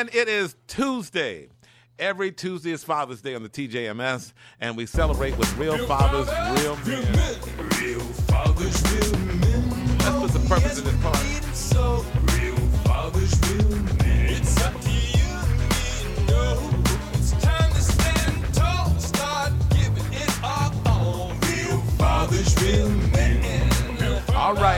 And it is Tuesday. Every Tuesday is Father's Day on the TJMS, and we celebrate with real fathers, real men. Real fathers, real men. Let's put some purpose in this part. So real fathers, real men. It's up to you and me to know. It's time to stand tall, start giving it all. Real fathers, real men. All right.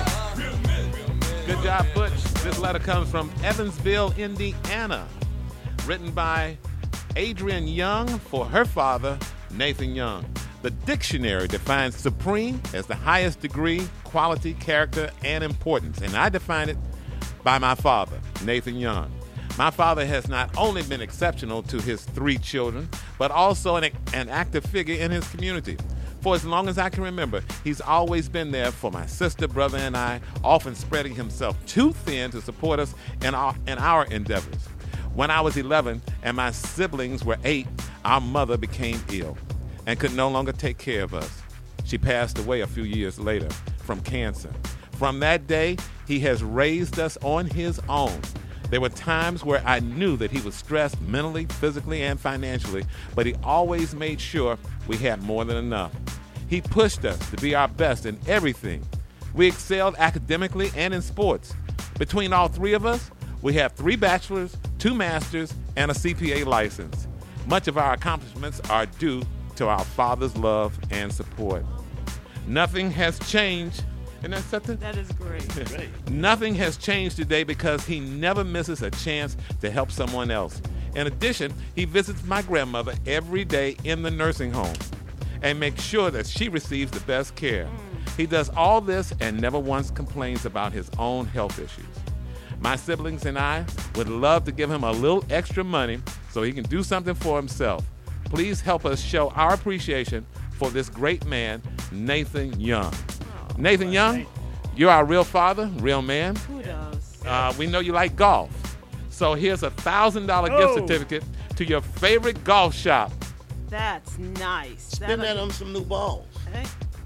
Good job, Butch. This letter comes from Evansville, Indiana, written by Adrian Young for her father, Nathan Young. The dictionary defines supreme as the highest degree, quality, character, and importance. And I define it by my father, Nathan Young. My father has not only been exceptional to his 3 children, but also an active figure in his community. For as long as I can remember, he's always been there for my sister, brother, and I, often spreading himself too thin to support us in our endeavors. When I was 11 and my siblings were 8, our mother became ill and could no longer take care of us. She passed away a few years later from cancer. From that day, he has raised us on his own. There were times where I knew that he was stressed mentally, physically, and financially, but he always made sure we had more than enough. He pushed us to be our best in everything. We excelled academically and in sports. Between all 3 of us, we have 3 bachelors, 2 masters, and a CPA license. Much of our accomplishments are due to our father's love and support. Nothing has changed. Isn't that something? That is great. Nothing has changed today because he never misses a chance to help someone else. In addition, he visits my grandmother every day in the nursing home and makes sure that she receives the best care. He does all this and never once complains about his own health issues. My siblings and I would love to give him a little extra money so he can do something for himself. Please help us show our appreciation for this great man, Nathan Young. Nathan Young, you're our real father, real man. Who does? We know you like golf. So here's a $1,000 gift certificate to your favorite golf shop. That's nice. Spend that on some new balls. Hey,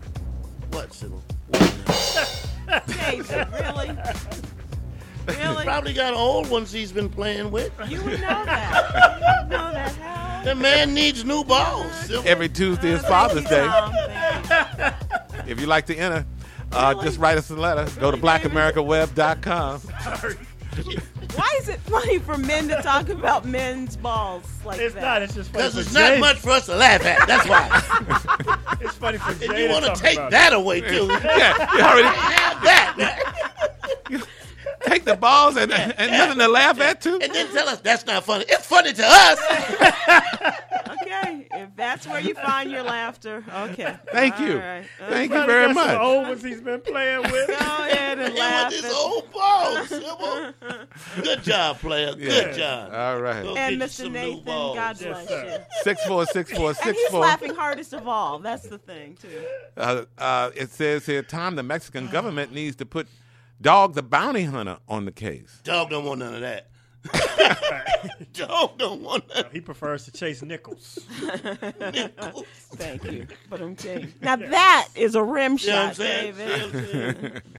What, Sybil? David, really? Really? Probably got old ones he's been playing with. You would know that. You would know that. How? The man needs new balls, Sybil. Every Tuesday is Father's Day. If you'd like to enter, just write us a letter. Go to blackamericaweb.com. Why is it funny for men to talk about men's balls like It's that? not. It's just funny Because for it's Jay. not much for us to laugh at. That's why. It's funny for Jay And you want to talk take about that away, too. Yeah, you already Have that. take the balls and nothing to laugh at, too. And then tell us that's not funny. It's funny to us. Okay, if that's where you find your laughter, okay. Thank you. All right. Thank you Probably very got some much. old ones he's been playing with. Go ahead and And laugh. with this old balls, Sybil. Good job, player. Good job. All right. Go And get you Mr. some new Nathan, balls. God Yes, bless sir. you. 646464. And he's laughing hardest of all. That's the thing, too. It says here, Tom, the Mexican government needs to put Dog the Bounty Hunter on the case. Dog don't want none of that. Dog don't want none He prefers to chase nickels. of that. Thank you. But I'm saying. Now that is a rim You know what I'm shot, saying? David. You know what I'm saying?